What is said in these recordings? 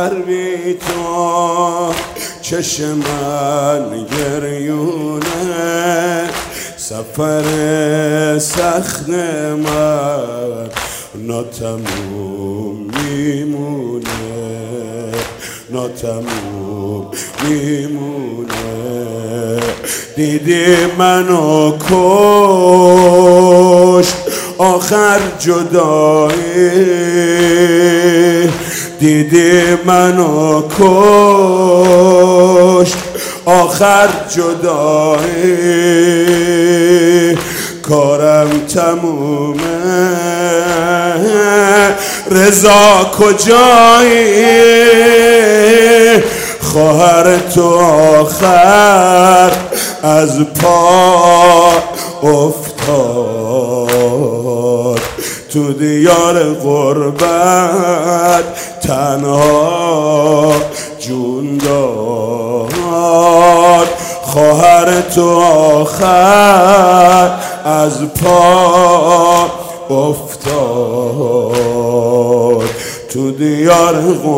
خواهر بی تو چشم من گریونه سفر سخت من ناتموم میمونه ناتموم میمونه دیدی منو کشت آخر جدایی دیدی منو کشت آخر جدایی کارم تمومه رضا کجایی خواهر تو آخر از پا افتاد تو دیار غربت تنها جون داد خواهر تو آخر از پا افتاد تو دیار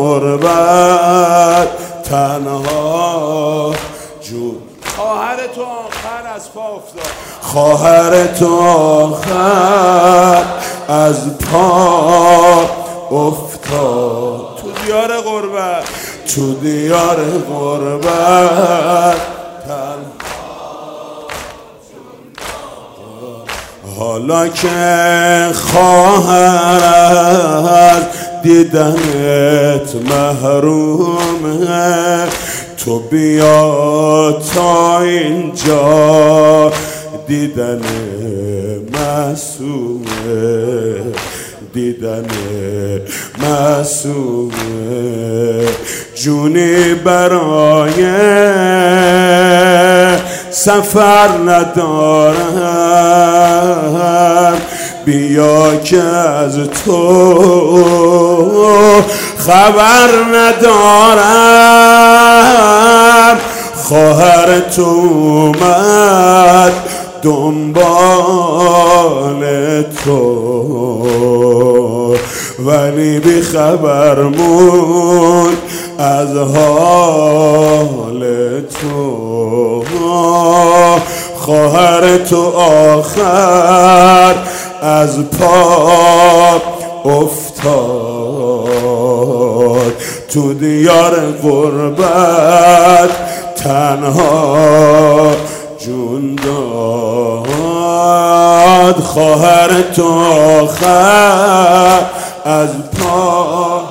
غربت تنها جون خواهر تو آخر از پا افتاد خواهر تو آخر از پا افتاد تو دیار غربت تو دیار غربت حالا که خواهر از دیدنت محرومه تو بیا تا اینجا دیدن معصومه دیدن معصومه جونی برای سفر ندارم بیا که از تو خبر ندارم خواهر تو اومد دنبال تو ولی بی خبر مون از حال تو خواهر تو آخر از پا افتاد تو دیار غربت تنها جون داد خواهر تو آخر از پا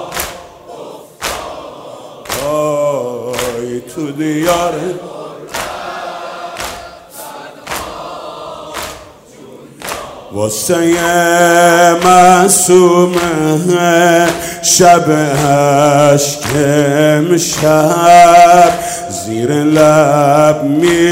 افتاد تو دیار واسه معصومه شب اشک امشب زیر لب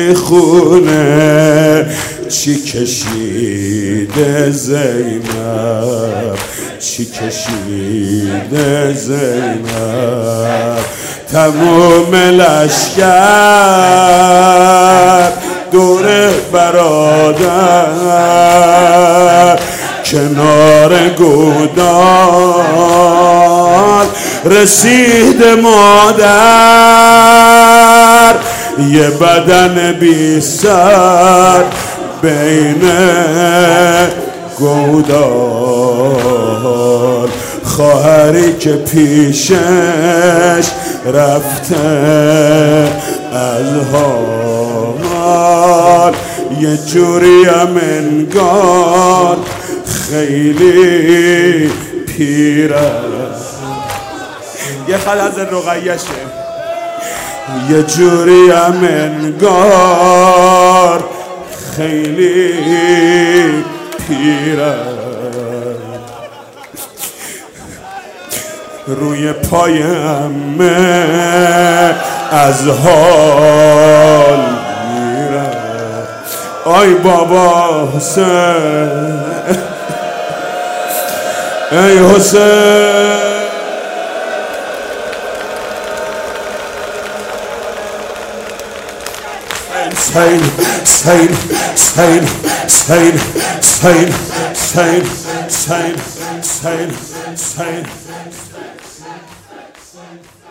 میخونه چی کشیده زینب چی کشیده زینب تموم لشکر دور برادر کنار گودال رسید مادر یه بدن بی سر بین گودال خواهری که پیشش رفته از حال یه جوریم انگار خیلی پیره یه خل از رقیشه یه جوریم انگار خیلی پیره روی پای عمه از حال میره آی بابا حسین ای حسین سین سین سین سین سین سین سین سین سین